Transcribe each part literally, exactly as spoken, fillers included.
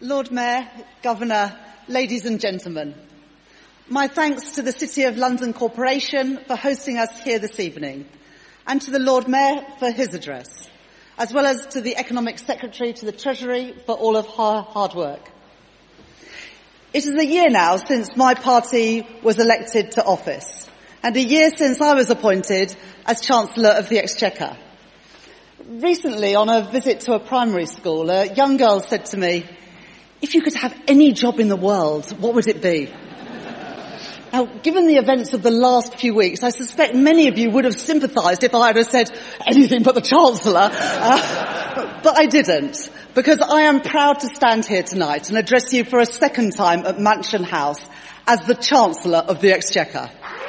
Lord Mayor, Governor, ladies and gentlemen, my thanks to the City of London Corporation for hosting us here this evening, and to the Lord Mayor for his address, as well as to the Economic Secretary to the Treasury for all of her hard work. It is a year now since my party was elected to office, and a year since I was appointed as Chancellor of the Exchequer. Recently, on a visit to a primary school, a young girl said to me, "If you could have any job in the world, what would it be?" Now, given the events of the last few weeks, I suspect many of you would have sympathised if I had said anything but the Chancellor, uh, but I didn't, because I am proud to stand here tonight and address you for a second time at Mansion House as the Chancellor of the Exchequer.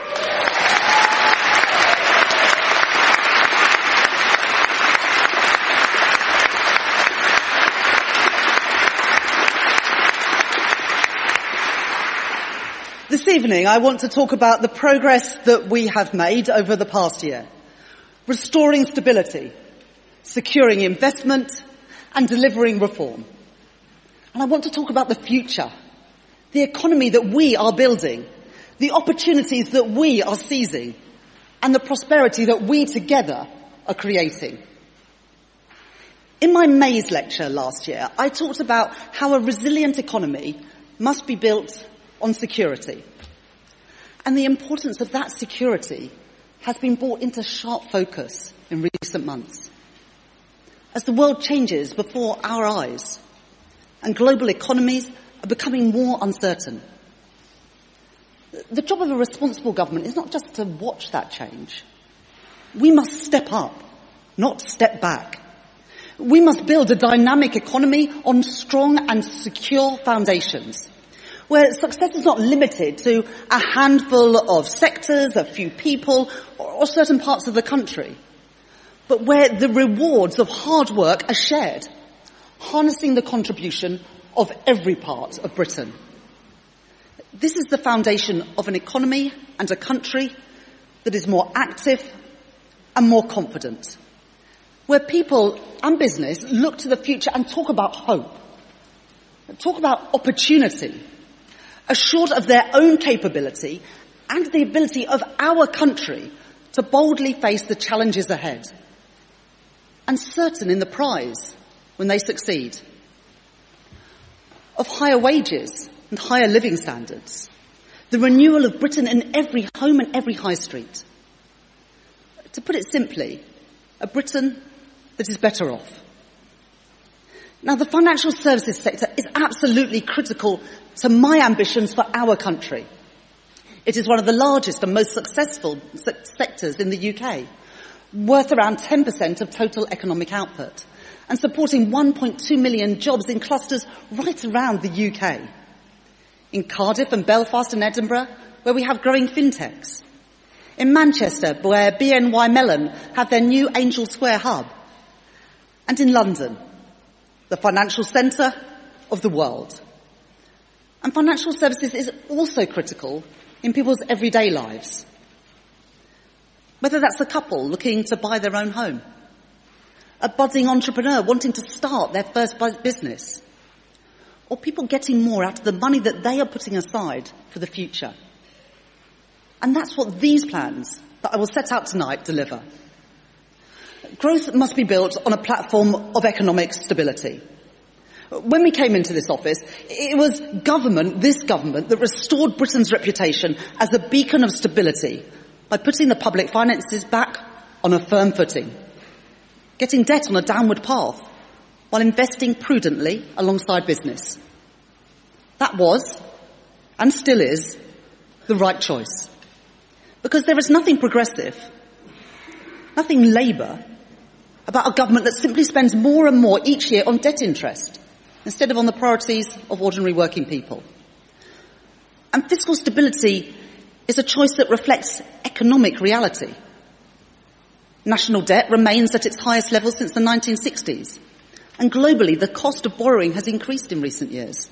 This evening, I want to talk about the progress that we have made over the past year, restoring stability, securing investment, and delivering reform. And I want to talk about the future, the economy that we are building, the opportunities that we are seizing, and the prosperity that we together are creating. In my Mays lecture last year, I talked about how a resilient economy must be built on security. And the importance of that security has been brought into sharp focus in recent months. As the world changes before our eyes and global economies are becoming more uncertain, the job of a responsible government is not just to watch that change. We must step up, not step back. We must build a dynamic economy on strong and secure foundations, where success is not limited to a handful of sectors, a few people, or certain parts of the country, but where the rewards of hard work are shared, harnessing the contribution of every part of Britain. This is the foundation of an economy and a country that is more active and more confident, where people and business look to the future and talk about hope, talk about opportunity, assured of their own capability and the ability of our country to boldly face the challenges ahead, and certain in the prize when they succeed, of higher wages and higher living standards, the renewal of Britain in every home and every high street. To put it simply, a Britain that is better off. Now, the financial services sector is absolutely critical to my ambitions for our country. It is one of the largest and most successful se- sectors in the U K, worth around ten percent of total economic output, and supporting one point two million jobs in clusters right around the U K. In Cardiff and Belfast and Edinburgh, where we have growing fintechs. In Manchester, where B N Y Mellon have their new Angel Square hub. And in London, the financial centre of the world. And financial services is also critical in people's everyday lives. Whether that's a couple looking to buy their own home, a budding entrepreneur wanting to start their first business, or people getting more out of the money that they are putting aside for the future. And that's what these plans that I will set out tonight deliver. Growth must be built on a platform of economic stability. When we came into this office, it was government, this government, that restored Britain's reputation as a beacon of stability by putting the public finances back on a firm footing, getting debt on a downward path, while investing prudently alongside business. That was, and still is, the right choice. Because there is nothing progressive, nothing Labour, about a government that simply spends more and more each year on debt interest, instead of on the priorities of ordinary working people. And fiscal stability is a choice that reflects economic reality. National debt remains at its highest level since the nineteen sixties, and globally the cost of borrowing has increased in recent years.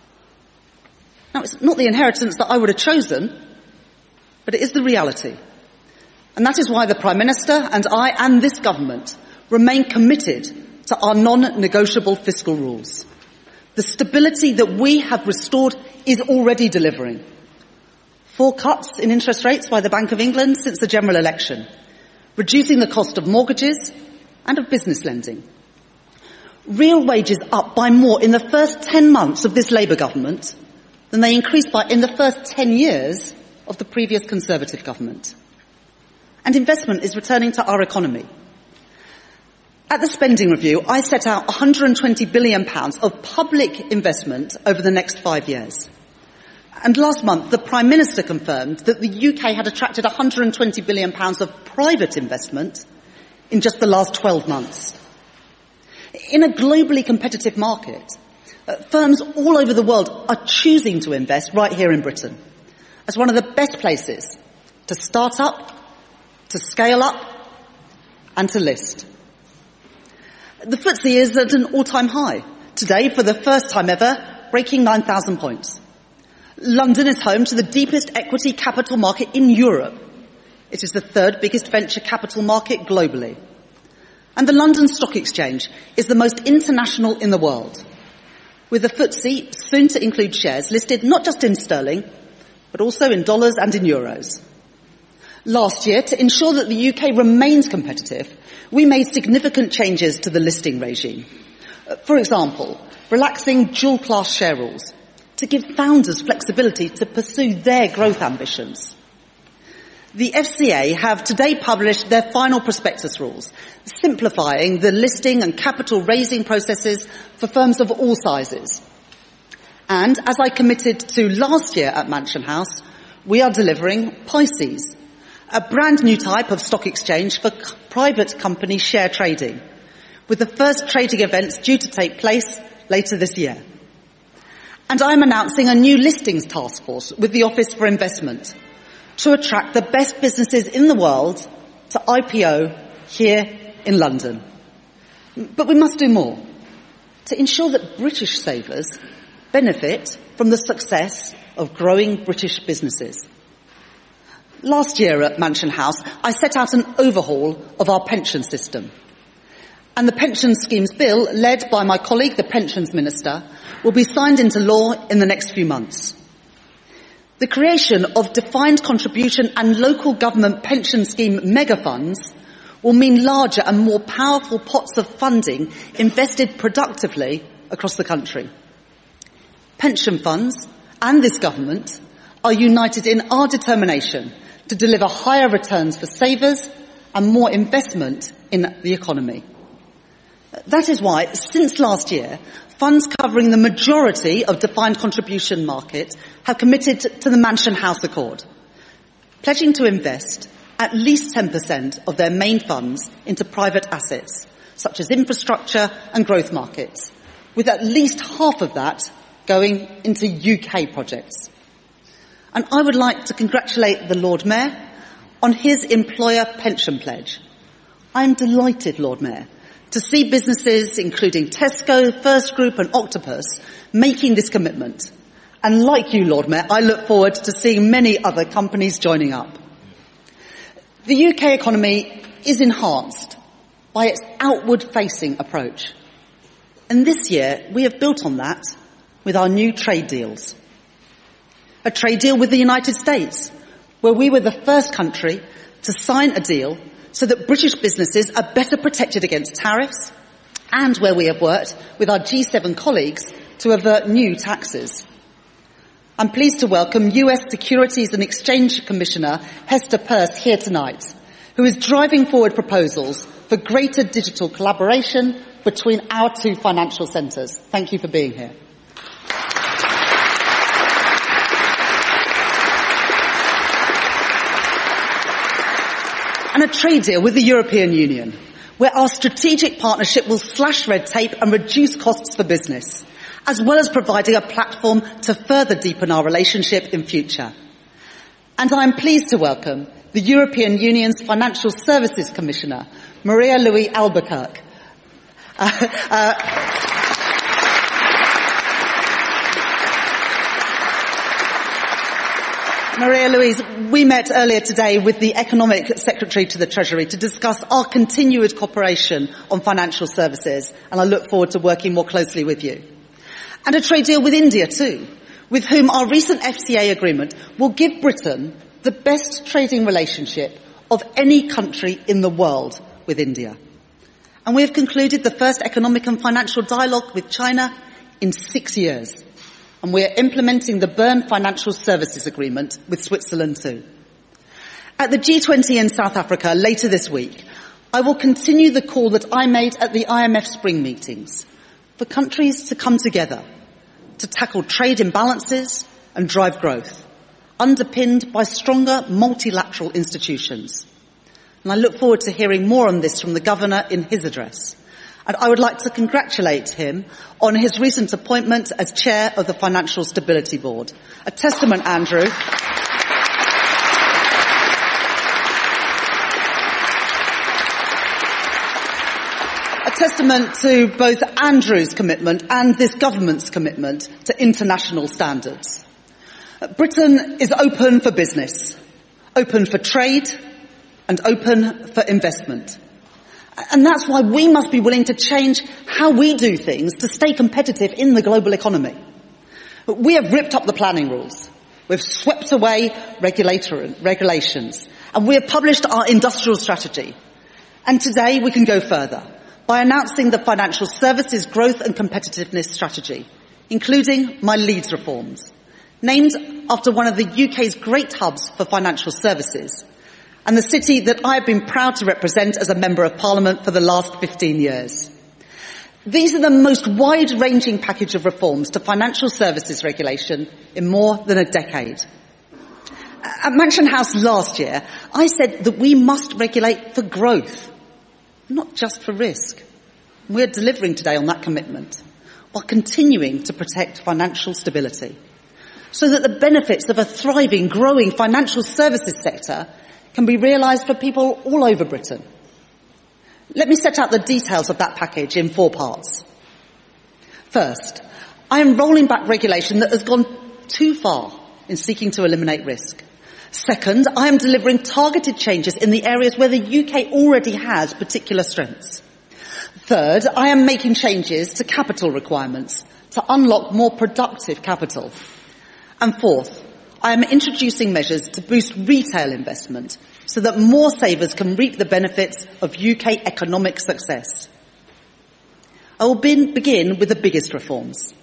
Now, it's not the inheritance that I would have chosen, but it is the reality. And that is why the Prime Minister and I and this government remain committed to our non-negotiable fiscal rules, The stability that we have restored is already delivering. Four cuts in interest rates by the Bank of England since the general election, reducing the cost of mortgages and of business lending. Real wages up by more in the first ten months of this Labour government than they increased by in the first ten years of the previous Conservative government. And investment is returning to our economy. At the spending review, I set out one hundred and twenty billion pounds of public investment over the next five years. And last month, the Prime Minister confirmed that the U K had attracted one hundred and twenty billion pounds of private investment in just the last twelve months. In a globally competitive market, uh, firms all over the world are choosing to invest right here in Britain as one of the best places to start up, to scale up, and to list. The F T S E is at an all-time high. Today, for the first time ever, breaking nine thousand points. London is home to the deepest equity capital market in Europe. It is the third biggest venture capital market globally. And the London Stock Exchange is the most international in the world, with the F T S E soon to include shares listed not just in sterling, but also in dollars and in euros. Last year, to ensure that the U K remains competitive, we made significant changes to the listing regime. For example, relaxing dual-class share rules to give founders flexibility to pursue their growth ambitions. The F C A have today published their final prospectus rules, simplifying the listing and capital raising processes for firms of all sizes. And as I committed to last year at Mansion House, we are delivering Pisces, a brand new type of stock exchange for c- private company share trading, with the first trading events due to take place later this year. And I'm announcing a new listings task force with the Office for Investment to attract the best businesses in the world to I P O here in London. But we must do more to ensure that British savers benefit from the success of growing British businesses. Last year at Mansion House, I set out an overhaul of our pension system. And the Pension Schemes Bill, led by my colleague, the Pensions Minister, will be signed into law in the next few months. The creation of defined contribution and local government pension scheme mega funds will mean larger and more powerful pots of funding invested productively across the country. Pension funds and this government are united in our determination to deliver higher returns for savers and more investment in the economy. That is why, since last year, funds covering the majority of defined contribution market have committed to the Mansion House Accord, pledging to invest at least ten percent of their main funds into private assets, such as infrastructure and growth markets, with at least half of that going into U K projects. And I would like to congratulate the Lord Mayor on his employer pension pledge. I am delighted, Lord Mayor, to see businesses including Tesco, First Group and Octopus making this commitment. And like you, Lord Mayor, I look forward to seeing many other companies joining up. The U K economy is enhanced by its outward-facing approach. And this year, we have built on that with our new trade deals. A trade deal with the United States, where we were the first country to sign a deal so that British businesses are better protected against tariffs, and where we have worked with our G seven colleagues to avert new taxes. I'm pleased to welcome U S Securities and Exchange Commissioner Hester Peirce here tonight, who is driving forward proposals for greater digital collaboration between our two financial centres. Thank you for being here. And a trade deal with the European Union, where our strategic partnership will slash red tape and reduce costs for business, as well as providing a platform to further deepen our relationship in future. And I am pleased to welcome the European Union's Financial Services Commissioner, Maria-Louise Albuquerque. Uh, uh, Maria-Louise, we met earlier today with the Economic Secretary to the Treasury to discuss our continued cooperation on financial services, and I look forward to working more closely with you. And a trade deal with India too, with whom our recent F T A agreement will give Britain the best trading relationship of any country in the world with India. And we have concluded the first economic and financial dialogue with China in six years. And we are implementing the Berne Financial Services Agreement with Switzerland too. At the G twenty in South Africa later this week, I will continue the call that I made at the I M F spring meetings for countries to come together to tackle trade imbalances and drive growth, underpinned by stronger multilateral institutions. And I look forward to hearing more on this from the Governor in his address. And I would like to congratulate him on his recent appointment as Chair of the Financial Stability Board. A testament, Andrew. A testament to both Andrew's commitment and this government's commitment to international standards. Britain is open for business, open for trade, and open for investment. And that's why we must be willing to change how we do things to stay competitive in the global economy. We have ripped up the planning rules. We've swept away regulator, regulations. And we have published our industrial strategy. And today we can go further by announcing the Financial Services Growth and Competitiveness Strategy, including my Leeds reforms, named after one of the U K's great hubs for financial services, and the city that I have been proud to represent as a Member of Parliament for the last fifteen years. These are the most wide-ranging package of reforms to financial services regulation in more than a decade. At Mansion House last year, I said that we must regulate for growth, not just for risk. We're delivering today on that commitment, while continuing to protect financial stability, so that the benefits of a thriving, growing financial services sector can be realised for people all over Britain. Let me set out the details of that package in four parts. First, I am rolling back regulation that has gone too far in seeking to eliminate risk. Second, I am delivering targeted changes in the areas where the U K already has particular strengths. Third, I am making changes to capital requirements to unlock more productive capital. And fourth, I am introducing measures to boost retail investment so that more savers can reap the benefits of U K economic success. I will begin with the biggest reforms.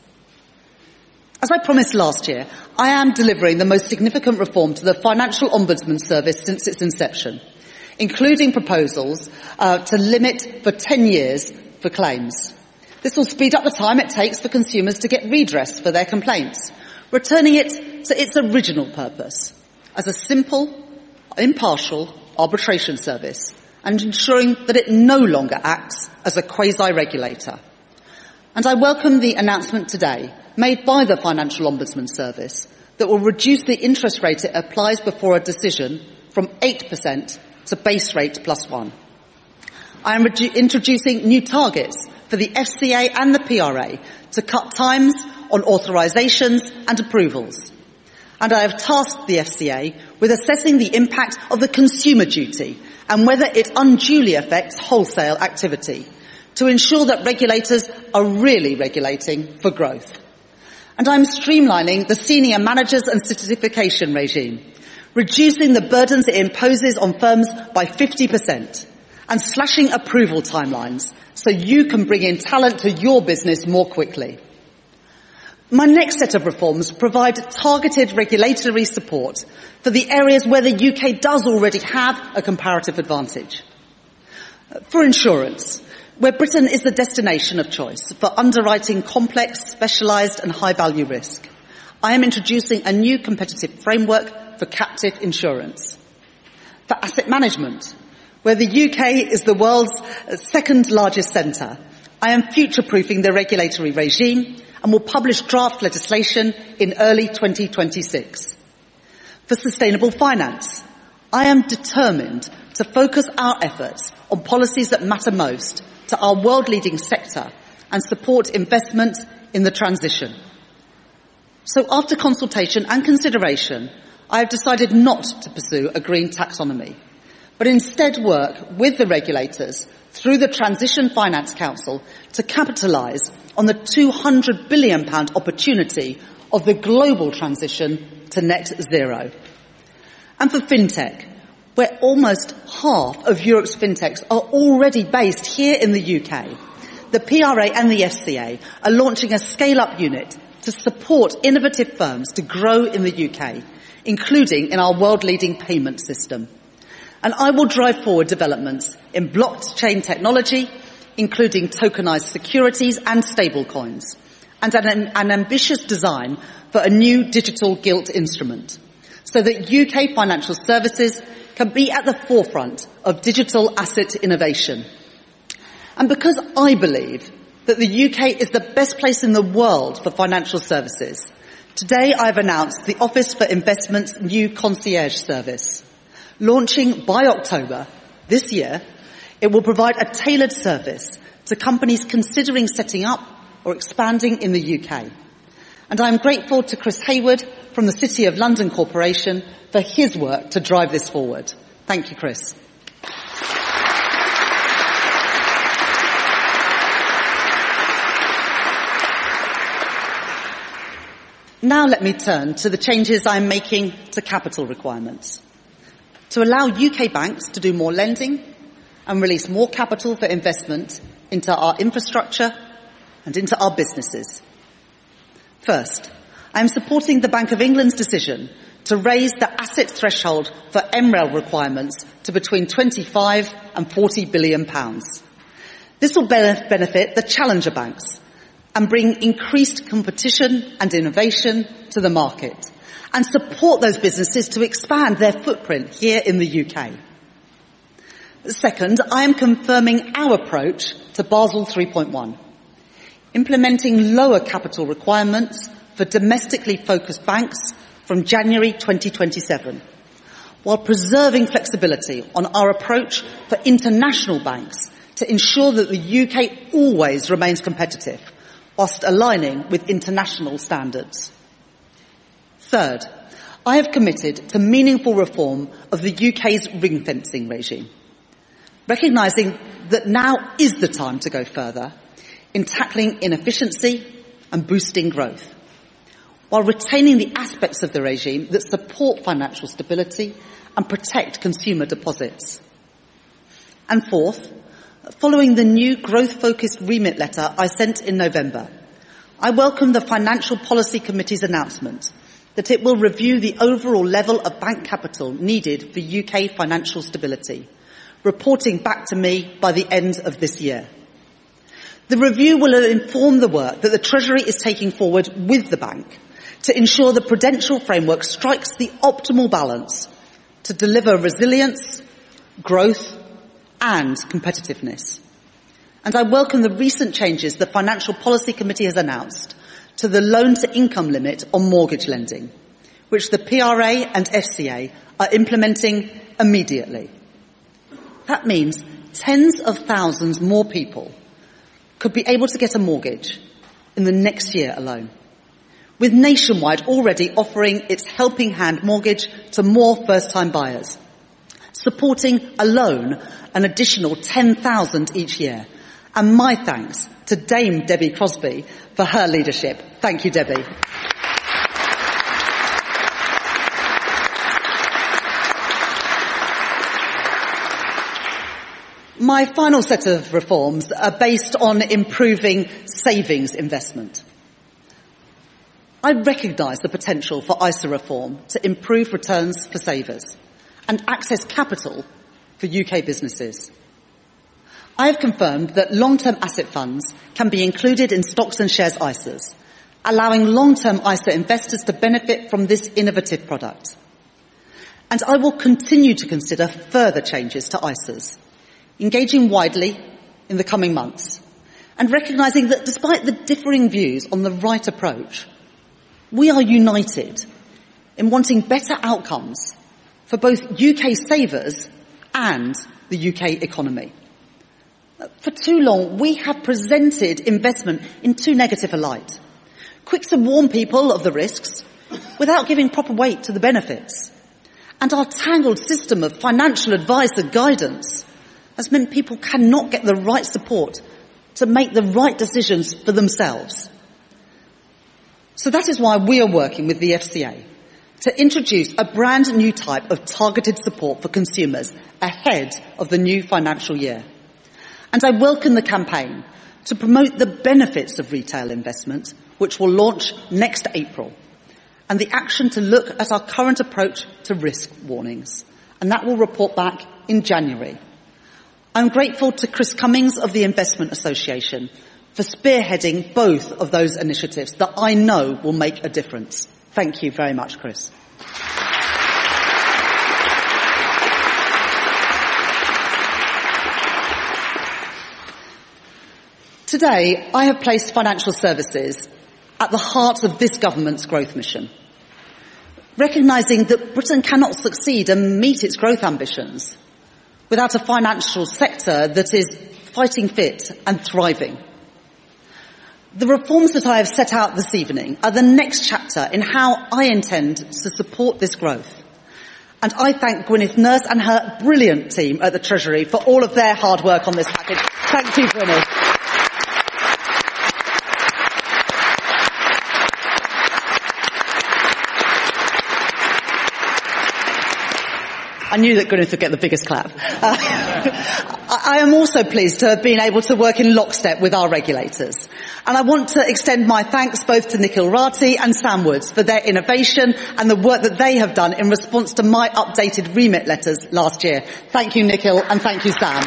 As I promised last year, I am delivering the most significant reform to the Financial Ombudsman Service since its inception, including proposals uh, to limit for ten years for claims. This will speed up the time it takes for consumers to get redress for their complaints, returning it to its original purpose as a simple, impartial arbitration service and ensuring that it no longer acts as a quasi-regulator. And I welcome the announcement today made by the Financial Ombudsman Service that will reduce the interest rate it applies before a decision from eight percent to base rate plus one. I am redu- introducing new targets for the F C A and the P R A to cut times on authorisations and approvals. And I have tasked the F C A with assessing the impact of the consumer duty and whether it unduly affects wholesale activity to ensure that regulators are really regulating for growth. And I'm streamlining the senior managers and certification regime, reducing the burdens it imposes on firms by fifty percent and slashing approval timelines so you can bring in talent to your business more quickly. My next set of reforms provide targeted regulatory support for the areas where the U K does already have a comparative advantage. For insurance, where Britain is the destination of choice for underwriting complex, specialised and high-value risk, I am introducing a new competitive framework for captive insurance. For asset management, where the U K is the world's second largest centre, I am future-proofing the regulatory regime and will publish draft legislation in early twenty twenty-six. For sustainable finance, I am determined to focus our efforts on policies that matter most to our world-leading sector and support investment in the transition. So after consultation and consideration, I have decided not to pursue a green taxonomy, but instead work with the regulators through the Transition Finance Council to capitalise on the two hundred billion pounds opportunity of the global transition to net zero. And for fintech, where almost half of Europe's fintechs are already based here in the U K, the P R A and the F C A are launching a scale-up unit to support innovative firms to grow in the U K, including in our world-leading payment system. And I will drive forward developments in blockchain technology, including tokenised securities and stablecoins, and an, an ambitious design for a new digital gilt instrument, so that U K financial services can be at the forefront of digital asset innovation. And because I believe that the U K is the best place in the world for financial services, today I have announced the Office for Investment's new concierge service. Launching by October this year, it will provide a tailored service to companies considering setting up or expanding in the U K. And I am grateful to Chris Hayward from the City of London Corporation for his work to drive this forward. Thank you, Chris. Now let me turn to the changes I am making to capital requirements to allow U K banks to do more lending and release more capital for investment into our infrastructure and into our businesses. First, I am supporting the Bank of England's decision to raise the asset threshold for M R E L requirements to between twenty-five and forty billion pounds. This will benefit the challenger banks and bring increased competition and innovation to the market and support those businesses to expand their footprint here in the U K. Second, I am confirming our approach to Basel three point one, implementing lower capital requirements for domestically focused banks from January twenty twenty-seven, while preserving flexibility on our approach for international banks to ensure that the U K always remains competitive, whilst aligning with international standards. Third, I have committed to meaningful reform of the U K's ring-fencing regime, recognising that now is the time to go further in tackling inefficiency and boosting growth, while retaining the aspects of the regime that support financial stability and protect consumer deposits. And fourth, following the new growth-focused remit letter I sent in November, I welcome the Financial Policy Committee's announcement that it will review the overall level of bank capital needed for U K financial stability, reporting back to me by the end of this year. The review will inform the work that the Treasury is taking forward with the bank to ensure the prudential framework strikes the optimal balance to deliver resilience, growth and competitiveness. And I welcome the recent changes the Financial Policy Committee has announced to the loan-to-income limit on mortgage lending, which the P R A and F C A are implementing immediately. That means tens of thousands more people could be able to get a mortgage in the next year alone, with Nationwide already offering its Helping Hand mortgage to more first-time buyers, supporting alone an additional ten thousand each year. And my thanks to Dame Debbie Crosbie for her leadership. Thank you, Debbie. My final set of reforms are based on improving savings investment. I recognise the potential for I S A reform to improve returns for savers and access capital for U K businesses. I have confirmed that long-term asset funds can be included in stocks and shares I S As, allowing long-term I S A investors to benefit from this innovative product. And I will continue to consider further changes to I S As, engaging widely in the coming months, and recognising that despite the differing views on the right approach, we are united in wanting better outcomes for both U K savers and the U K economy. For too long, we have presented investment in too negative a light, quick to warn people of the risks without giving proper weight to the benefits. And our tangled system of financial advice and guidance has meant people cannot get the right support to make the right decisions for themselves. So that is why we are working with the F C A to introduce a brand new type of targeted support for consumers ahead of the new financial year. And I welcome the campaign to promote the benefits of retail investment, which will launch next April, and the action to look at our current approach to risk warnings. And that will report back in January. I'm grateful to Chris Cummings of the Investment Association for spearheading both of those initiatives that I know will make a difference. Thank you very much, Chris. Today, I have placed financial services at the heart of this government's growth mission, recognising that Britain cannot succeed and meet its growth ambitions without a financial sector that is fighting fit and thriving. The reforms that I have set out this evening are the next chapter in how I intend to support this growth. And I thank Gwyneth Nurse and her brilliant team at the Treasury for all of their hard work on this package. Thank you, Gwyneth. I knew that Gwyneth would get the biggest clap. Uh, I am also pleased to have been able to work in lockstep with our regulators. And I want to extend my thanks both to Nikhil Rathi and Sam Woods for their innovation and the work that they have done in response to my updated remit letters last year. Thank you, Nikhil, and thank you, Sam.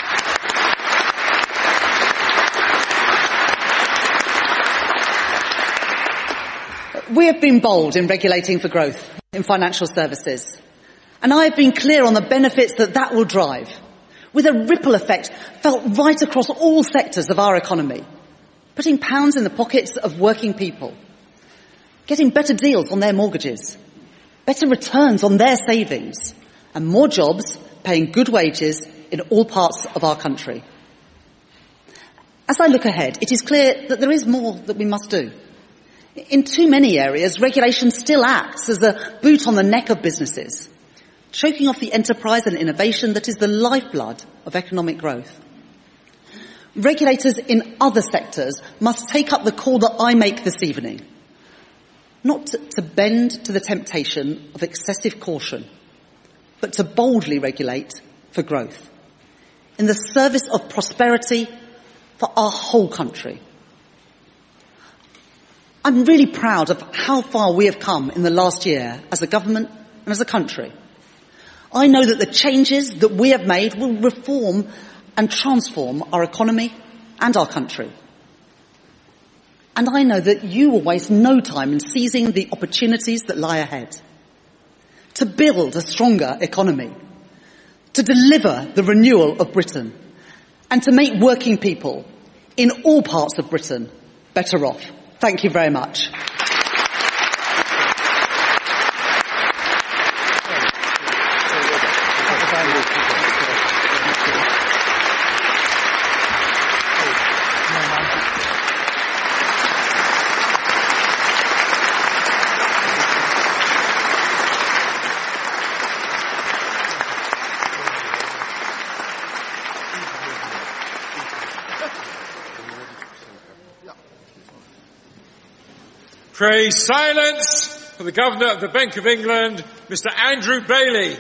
We have been bold in regulating for growth in financial services. And I have been clear on the benefits that that will drive, with a ripple effect felt right across all sectors of our economy, putting pounds in the pockets of working people, getting better deals on their mortgages, better returns on their savings, and more jobs paying good wages in all parts of our country. As I look ahead, it is clear that there is more that we must do. In too many areas, regulation still acts as a boot on the neck of businesses, choking off the enterprise and innovation that is the lifeblood of economic growth. Regulators in other sectors must take up the call that I make this evening, not to, to bend to the temptation of excessive caution, but to boldly regulate for growth, in the service of prosperity for our whole country. I'm really proud of how far we have come in the last year as a government and as a country. I know that the changes that we have made will reform and transform our economy and our country. And I know that you will waste no time in seizing the opportunities that lie ahead, to build a stronger economy, to deliver the renewal of Britain, and to make working people in all parts of Britain better off. Thank you very much. Pray silence for the Governor of the Bank of England, Mister Andrew Bailey.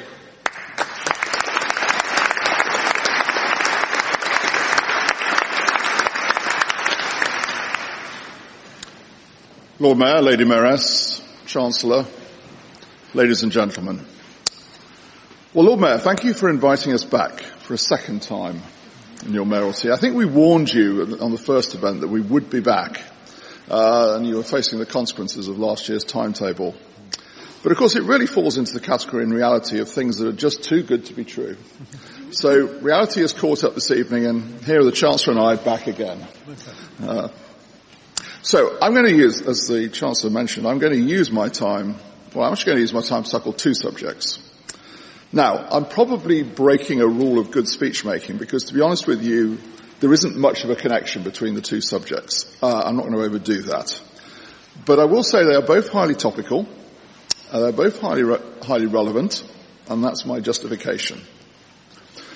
Lord Mayor, Lady Mayoress, Chancellor, ladies and gentlemen. Well, Lord Mayor, thank you for inviting us back for a second time in your mayoralty. I think we warned you on the first event that we would be back. Uh, and you were facing the consequences of last year's timetable. But of course it really falls into the category in reality of things that are just too good to be true. So reality has caught up this evening, and here are the Chancellor and I back again. Uh, so I'm going to use, as the Chancellor mentioned, I'm going to use my time, well I'm actually going to use my time to tackle two subjects. Now, I'm probably breaking a rule of good speech making because, to be honest with you, there isn't much of a connection between the two subjects. Uh, I'm not going to overdo that. But I will say they are both highly topical, uh, they're both highly, re- highly relevant, and that's my justification.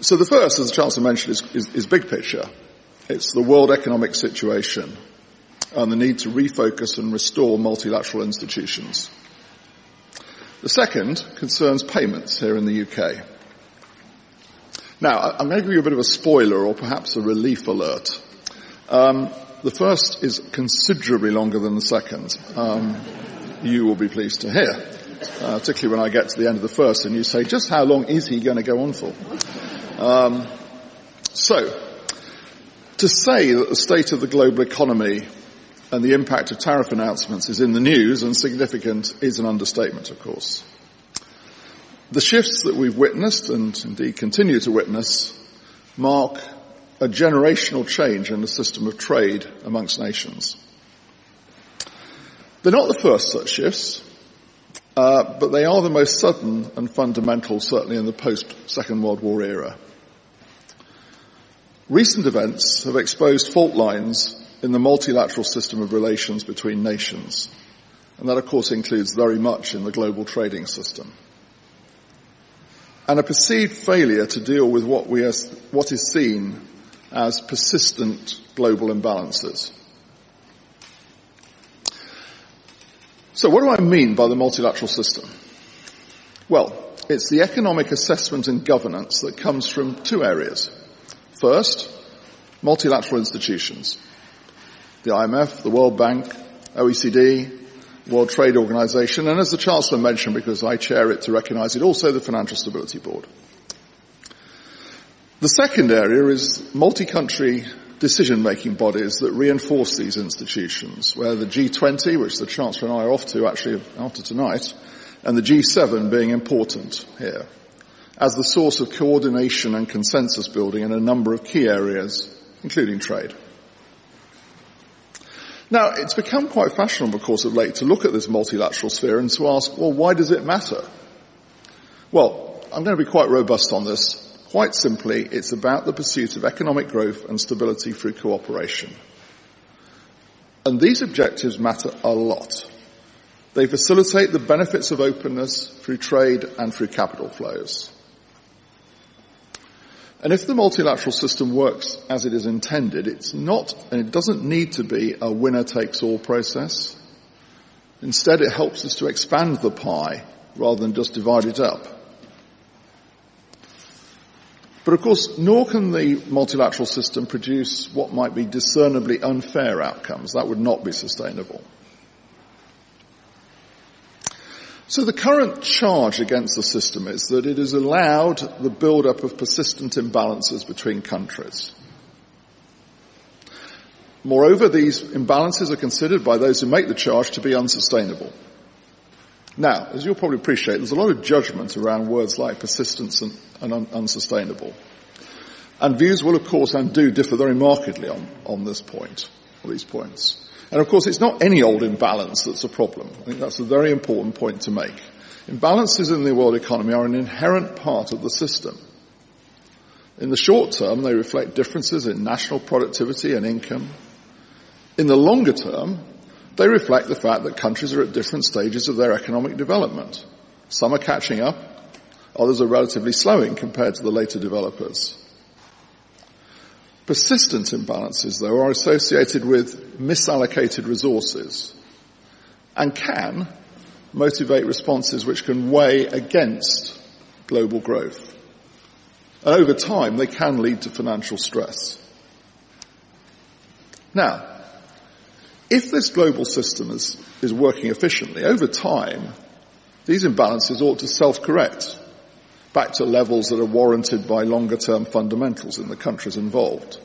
So the first, as the Chancellor mentioned, is, is, is big picture. It's the world economic situation and the need to refocus and restore multilateral institutions. The second concerns payments here in the U K. Now, I'm going to give you a bit of a spoiler or perhaps a relief alert. Um, the first is considerably longer than the second. Um, you will be pleased to hear, uh, particularly when I get to the end of the first and you say, just how long is he going to go on for? Um, so, to say that the state of the global economy and the impact of tariff announcements is in the news and significant is an understatement, of course. The shifts that we've witnessed, and indeed continue to witness, mark a generational change in the system of trade amongst nations. They're not the first such shifts, uh, but they are the most sudden and fundamental, certainly in the post-Second World War era. Recent events have exposed fault lines in the multilateral system of relations between nations, and that, of course, includes very much in the global trading system. And a perceived failure to deal with what we are, what is seen as persistent global imbalances. So what do I mean by the multilateral system? Well, it's the economic assessment and governance that comes from two areas. First, multilateral institutions. The I M F, the World Bank, O E C D, World Trade Organization, and as the Chancellor mentioned, because I chair it to recognise it, also the Financial Stability Board. The second area is multi-country decision-making bodies that reinforce these institutions, where the G twenty, which the Chancellor and I are off to actually after tonight, and the G seven being important here, as the source of coordination and consensus building in a number of key areas, including trade. Now, it's become quite fashionable, of course, of late to look at this multilateral sphere and to ask, well, why does it matter? Well, I'm going to be quite robust on this. Quite simply, it's about the pursuit of economic growth and stability through cooperation. And these objectives matter a lot. They facilitate the benefits of openness through trade and through capital flows. And if the multilateral system works as it is intended, it's not, and it doesn't need to be a winner-takes-all process. Instead, it helps us to expand the pie rather than just divide it up. But of course, nor can the multilateral system produce what might be discernibly unfair outcomes. That would not be sustainable. So the current charge against the system is that it has allowed the build-up of persistent imbalances between countries. Moreover, these imbalances are considered by those who make the charge to be unsustainable. Now, as you'll probably appreciate, there's a lot of judgment around words like persistence and, and un- unsustainable. And views will, of course, and do differ very markedly on, on this point, or these points. And of course, it's not any old imbalance that's a problem. I think that's a very important point to make. Imbalances in the world economy are an inherent part of the system. In the short term, they reflect differences in national productivity and income. In the longer term, they reflect the fact that countries are at different stages of their economic development. Some are catching up, others are relatively slowing compared to the later developers. Persistent imbalances, though, are associated with misallocated resources and can motivate responses which can weigh against global growth. And over time, they can lead to financial stress. Now, if this global system is, is working efficiently, over time, these imbalances ought to self-correct back to levels that are warranted by longer-term fundamentals in the countries involved.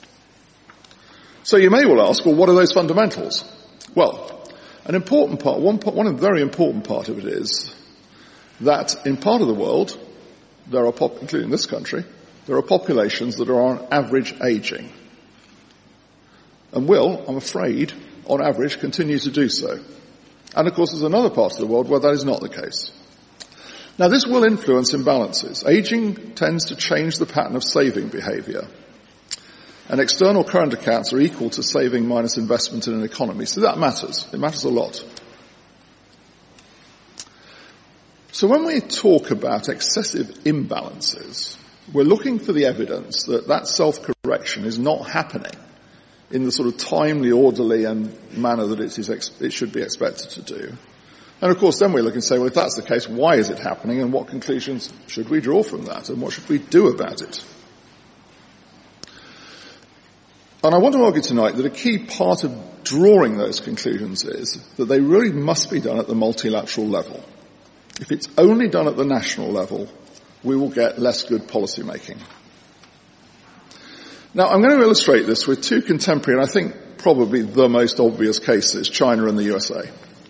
So you may well ask, well, what are those fundamentals? Well, an important part, one, one a very important part of it is that in part of the world, there are, pop, including this country, there are populations that are on average aging. And will, I'm afraid, on average, continue to do so. And of course, there's another part of the world where that is not the case. Now, this will influence imbalances. Aging tends to change the pattern of saving behaviour. And external current accounts are equal to saving minus investment in an economy. So that matters. It matters a lot. So when we talk about excessive imbalances, we're looking for the evidence that that self-correction is not happening in the sort of timely, orderly and manner that it, is ex- it should be expected to do. And of course then we're looking to say, well, if that's the case, why is it happening and what conclusions should we draw from that and what should we do about it? And I want to argue tonight that a key part of drawing those conclusions is that they really must be done at the multilateral level. If it's only done at the national level, we will get less good policy making. Now, I'm going to illustrate this with two contemporary and I think probably the most obvious cases, China and the U S A.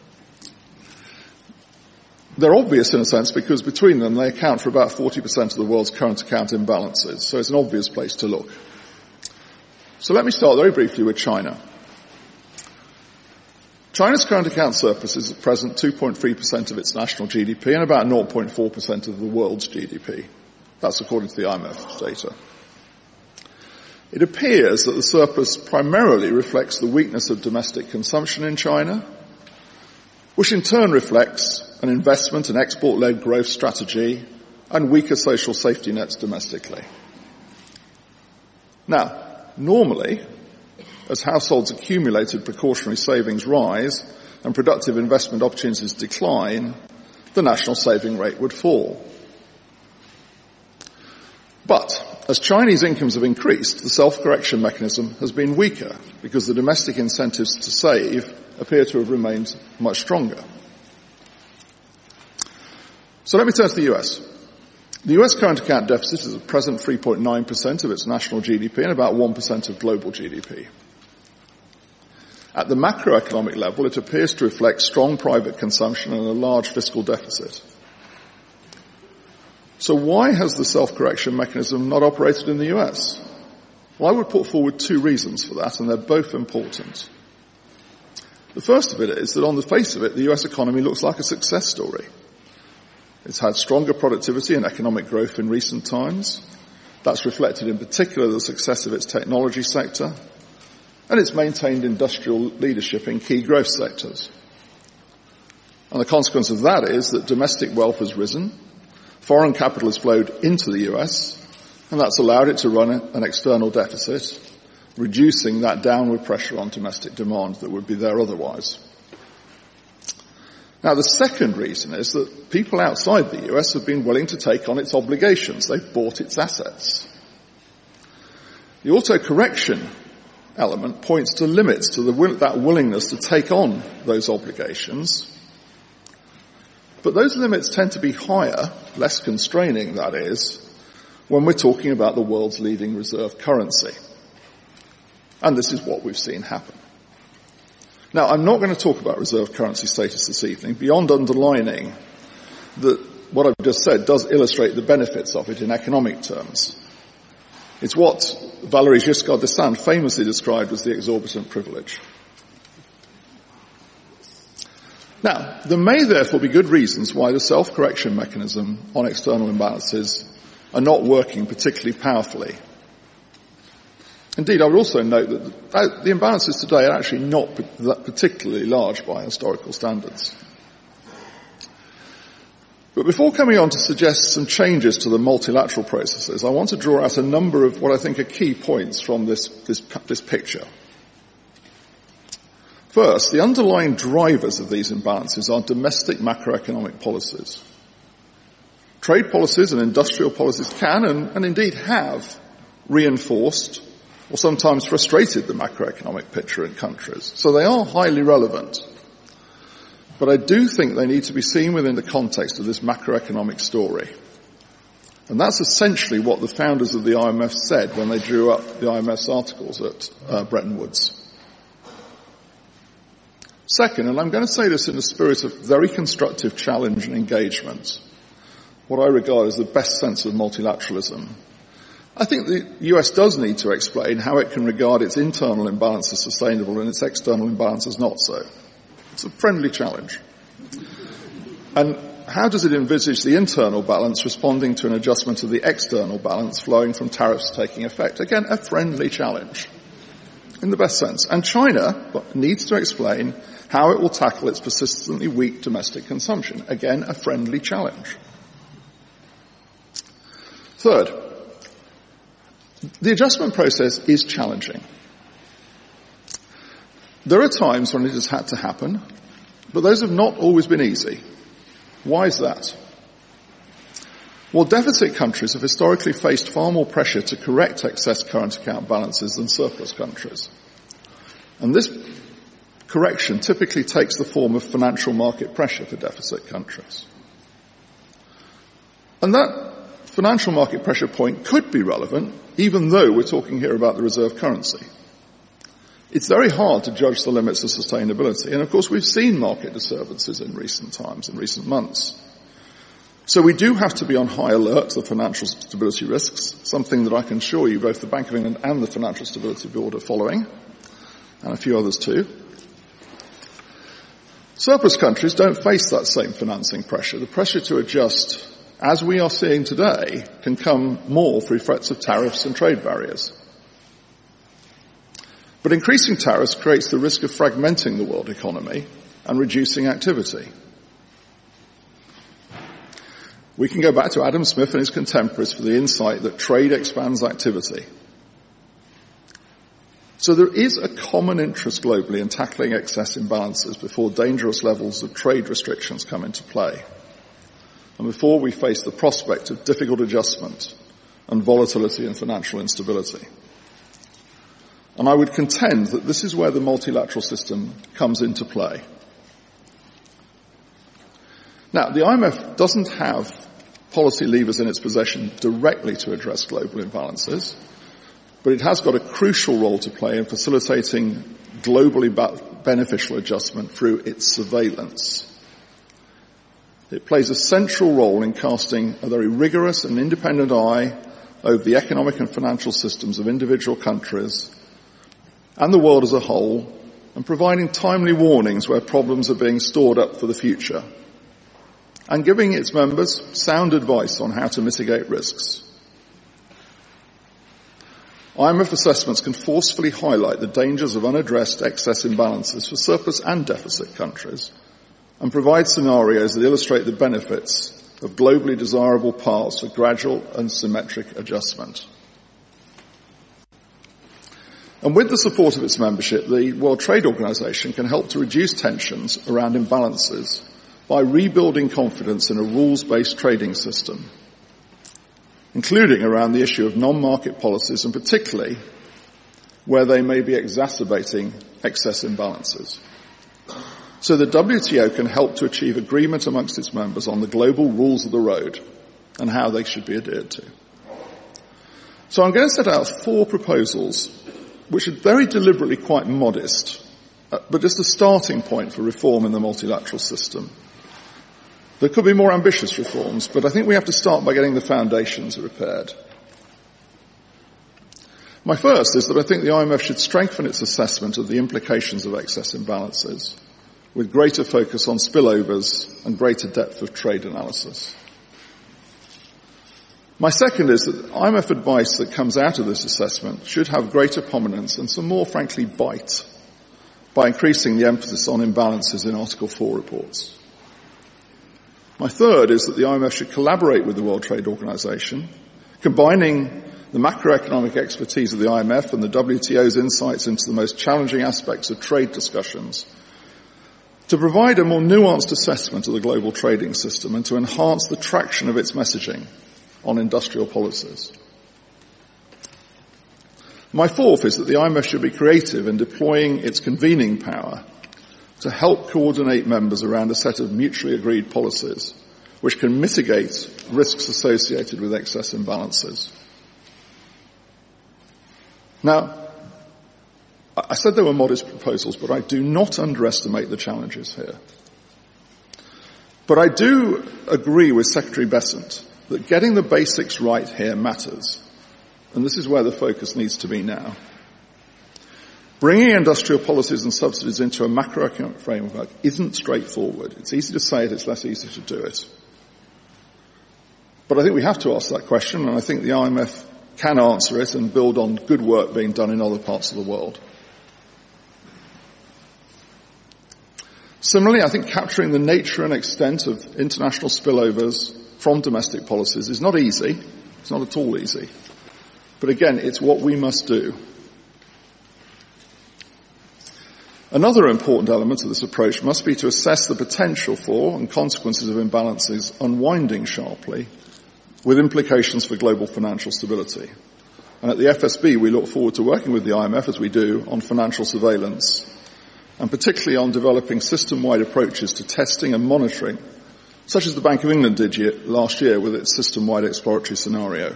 They're obvious in a sense because between them they account for about forty percent of the world's current account imbalances, so it's an obvious place to look. So let me start very briefly with China. China's current account surplus is at present two point three percent of its national G D P and about zero point four percent of the world's G D P. That's according to the I M F's data. It appears that the surplus primarily reflects the weakness of domestic consumption in China, which in turn reflects an investment and export-led growth strategy and weaker social safety nets domestically. Now, normally, as households' accumulated precautionary savings rise and productive investment opportunities decline, the national saving rate would fall. But as Chinese incomes have increased, the self-correction mechanism has been weaker because the domestic incentives to save appear to have remained much stronger. So let me turn to the U S. The U S current account deficit is at present three point nine percent of its national G D P and about one percent of global G D P. At the macroeconomic level, it appears to reflect strong private consumption and a large fiscal deficit. So why has the self-correction mechanism not operated in the U S? Well, I would put forward two reasons for that, and they're both important. The first of it is that on the face of it, the U S economy looks like a success story. It's had stronger productivity and economic growth in recent times. That's reflected in particular the success of its technology sector, and it's maintained industrial leadership in key growth sectors. And the consequence of that is that domestic wealth has risen, foreign capital has flowed into the U S, and that's allowed it to run an external deficit, reducing that downward pressure on domestic demand that would be there otherwise. Now, the second reason is that people outside the U S have been willing to take on its obligations. They've bought its assets. The auto-correction element points to limits to the, that willingness to take on those obligations. But those limits tend to be higher, less constraining, that is, when we're talking about the world's leading reserve currency. And this is what we've seen happen. Now, I'm not going to talk about reserve currency status this evening, beyond underlining that what I've just said does illustrate the benefits of it in economic terms. It's what Valéry Giscard d'Estaing famously described as the exorbitant privilege. Now, there may therefore be good reasons why the self-correction mechanism on external imbalances are not working particularly powerfully. Indeed, I would also note that the imbalances today are actually not particularly large by historical standards. But before coming on to suggest some changes to the multilateral processes, I want to draw out a number of what I think are key points from this, this, this picture. First, the underlying drivers of these imbalances are domestic macroeconomic policies. Trade policies and industrial policies can, and, and indeed have, reinforced or sometimes frustrated the macroeconomic picture in countries. So they are highly relevant. But I do think they need to be seen within the context of this macroeconomic story. And that's essentially what the founders of the I M F said when they drew up the I M F's articles at uh, Bretton Woods. Second, and I'm going to say this in a spirit of very constructive challenge and engagement, what I regard as the best sense of multilateralism, I think the U S does need to explain how it can regard its internal imbalance as sustainable and its external imbalance as not so. It's a friendly challenge. And how does it envisage the internal balance responding to an adjustment of the external balance flowing from tariffs taking effect? Again, a friendly challenge, in the best sense. And China needs to explain how it will tackle its persistently weak domestic consumption. Again, a friendly challenge. Third, The adjustment process is challenging. There are times when it has had to happen, but those have not always been easy. Why is that? Well, deficit countries have historically faced far more pressure to correct excess current account balances than surplus countries. And this correction typically takes the form of financial market pressure for deficit countries. And that financial market pressure point could be relevant, even though we're talking here about the reserve currency. It's very hard to judge the limits of sustainability, and of course we've seen market disturbances in recent times, in recent months. So we do have to be on high alert to the financial stability risks, something that I can assure you both the Bank of England and the Financial Stability Board are following, and a few others too. Surplus countries don't face that same financing pressure. The pressure to adjust, as we are seeing today, can come more through threats of tariffs and trade barriers. But increasing tariffs creates the risk of fragmenting the world economy and reducing activity. We can go back to Adam Smith and his contemporaries for the insight that trade expands activity. So there is a common interest globally in tackling excess imbalances before dangerous levels of trade restrictions come into play, and before we face the prospect of difficult adjustment and volatility and financial instability. And I would contend that this is where the multilateral system comes into play. Now, the I M F doesn't have policy levers in its possession directly to address global imbalances, but it has got a crucial role to play in facilitating globally beneficial adjustment through its surveillance. It plays a central role in casting a very rigorous and independent eye over the economic and financial systems of individual countries and the world as a whole, and providing timely warnings where problems are being stored up for the future, and giving its members sound advice on how to mitigate risks. I M F assessments can forcefully highlight the dangers of unaddressed excess imbalances for surplus and deficit countries, and provide scenarios that illustrate the benefits of globally desirable paths for gradual and symmetric adjustment. And with the support of its membership, the World Trade Organization can help to reduce tensions around imbalances by rebuilding confidence in a rules-based trading system, including around the issue of non-market policies, and particularly where they may be exacerbating excess imbalances. So the W T O can help to achieve agreement amongst its members on the global rules of the road and how they should be adhered to. So I'm going to set out four proposals which are very deliberately quite modest, but just a starting point for reform in the multilateral system. There could be more ambitious reforms, but I think we have to start by getting the foundations repaired. My first is that I think the I M F should strengthen its assessment of the implications of excess imbalances, with greater focus on spillovers and greater depth of trade analysis. My second is that I M F advice that comes out of this assessment should have greater prominence and some more, frankly, bite by increasing the emphasis on imbalances in Article four reports. My third is that the I M F should collaborate with the World Trade Organization, combining the macroeconomic expertise of the I M F and the W T O's insights into the most challenging aspects of trade discussions to provide a more nuanced assessment of the global trading system and to enhance the traction of its messaging on industrial policies. My fourth is that the I M F should be creative in deploying its convening power to help coordinate members around a set of mutually agreed policies which can mitigate risks associated with excess imbalances. Now, I said there were modest proposals, but I do not underestimate the challenges here. But I do agree with Secretary Bessent that getting the basics right here matters, and this is where the focus needs to be now. Bringing industrial policies and subsidies into a macroeconomic framework isn't straightforward. It's easy to say it, it's less easy to do it. But I think we have to ask that question, and I think the I M F can answer it and build on good work being done in other parts of the world. Similarly, I think capturing the nature and extent of international spillovers from domestic policies is not easy. It's not at all easy. But again, it's what we must do. Another important element of this approach must be to assess the potential for and consequences of imbalances unwinding sharply, with implications for global financial stability. And at the F S B, we look forward to working with the I M F, as we do, on financial surveillance, and particularly on developing system-wide approaches to testing and monitoring, such as the Bank of England did last year with its system-wide exploratory scenario.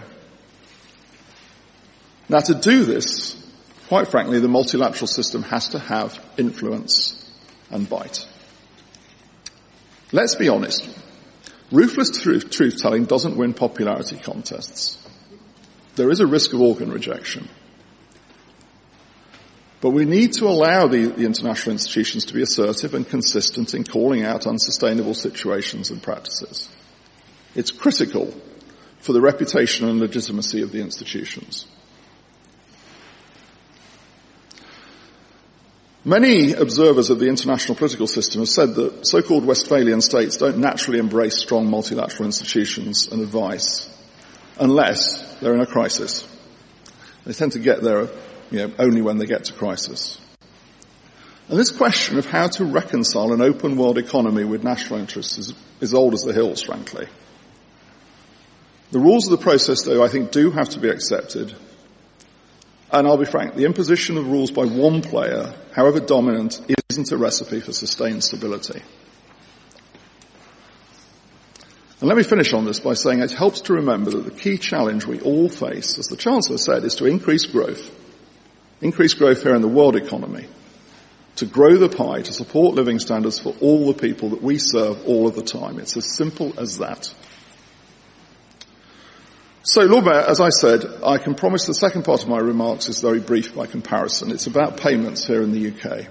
Now, to do this, quite frankly, the multilateral system has to have influence and bite. Let's be honest. Ruthless truth, truth-telling doesn't win popularity contests. There is a risk of organ rejection. But we need to allow the, the international institutions to be assertive and consistent in calling out unsustainable situations and practices. It's critical for the reputation and legitimacy of the institutions. Many observers of the international political system have said that so-called Westphalian states don't naturally embrace strong multilateral institutions and advice unless they're in a crisis. They tend to get there, you know, only when they get to crisis. And this question of how to reconcile an open world economy with national interests is, is old as the hills, frankly. The rules of the process, though, I think do have to be accepted. And I'll be frank, the imposition of rules by one player, however dominant, isn't a recipe for sustained stability. And let me finish on this by saying it helps to remember that the key challenge we all face, as the Chancellor said, is to increase growth. Increase growth here in the world economy. To grow the pie, to support living standards for all the people that we serve all of the time. It's as simple as that. So, Lord Mayor, as I said, I can promise the second part of my remarks is very brief by comparison. It's about payments here in the U K.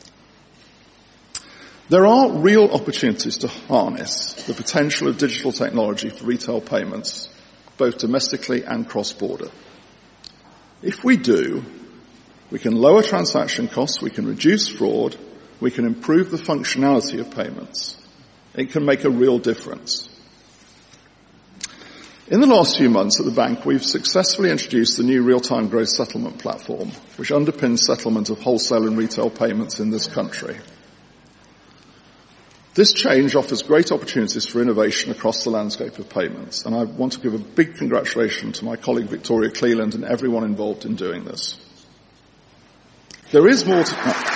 There are real opportunities to harness the potential of digital technology for retail payments, both domestically and cross-border. If we do, we can lower transaction costs, we can reduce fraud, we can improve the functionality of payments. It can make a real difference. In the last few months at the bank, we've successfully introduced the new real-time gross settlement platform, which underpins settlement of wholesale and retail payments in this country. This change offers great opportunities for innovation across the landscape of payments, and I want to give a big congratulations to my colleague Victoria Cleland and everyone involved in doing this. There is more to... Oh.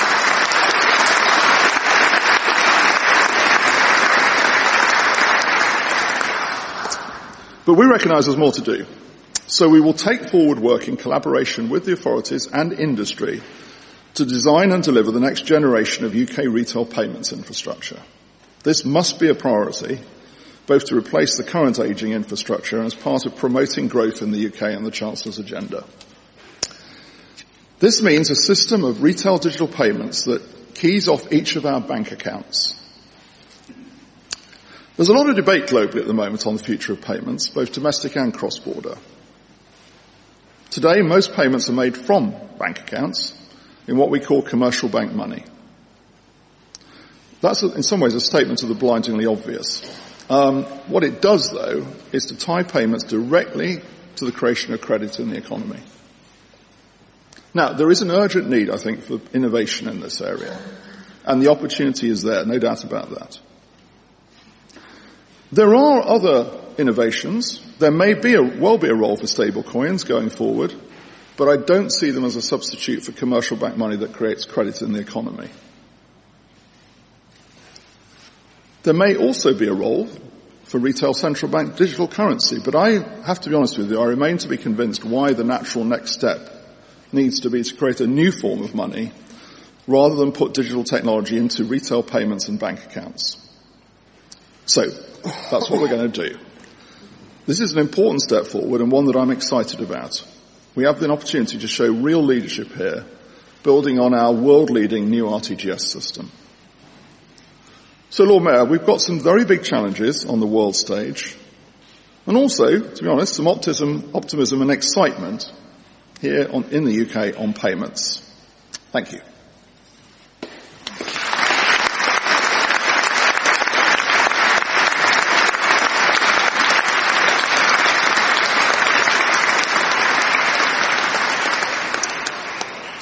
But we recognise there's more to do. So we will take forward work in collaboration with the authorities and industry to design and deliver the next generation of U K retail payments infrastructure. This must be a priority, both to replace the current ageing infrastructure and as part of promoting growth in the U K and the Chancellor's agenda. This means a system of retail digital payments that keys off each of our bank accounts. There's a lot of debate globally at the moment on the future of payments, both domestic and cross-border. Today, most payments are made from bank accounts in what we call commercial bank money. That's, in some ways, a statement of the blindingly obvious. Um, what it does, though, is to tie payments directly to the creation of credit in the economy. Now, there is an urgent need, I think, for innovation in this area, and the opportunity is there, no doubt about that. There are other innovations. There may be a, well be a role for stable coins going forward, but I don't see them as a substitute for commercial bank money that creates credit in the economy. There may also be a role for retail central bank digital currency, but I have to be honest with you, I remain to be convinced why the natural next step needs to be to create a new form of money rather than put digital technology into retail payments and bank accounts. So, that's what we're going to do. This is an important step forward and one that I'm excited about. We have the opportunity to show real leadership here, building on our world-leading new R T G S system. So, Lord Mayor, we've got some very big challenges on the world stage, and also, to be honest, some optimism, optimism and excitement here on, in the U K on payments. Thank you.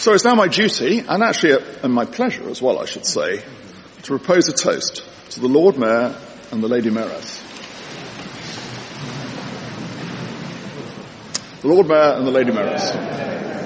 So it's now my duty, and actually uh, and my pleasure as well, I should say, to propose a toast to the Lord Mayor and the Lady Mayoress. The Lord Mayor and the Lady Mayoress.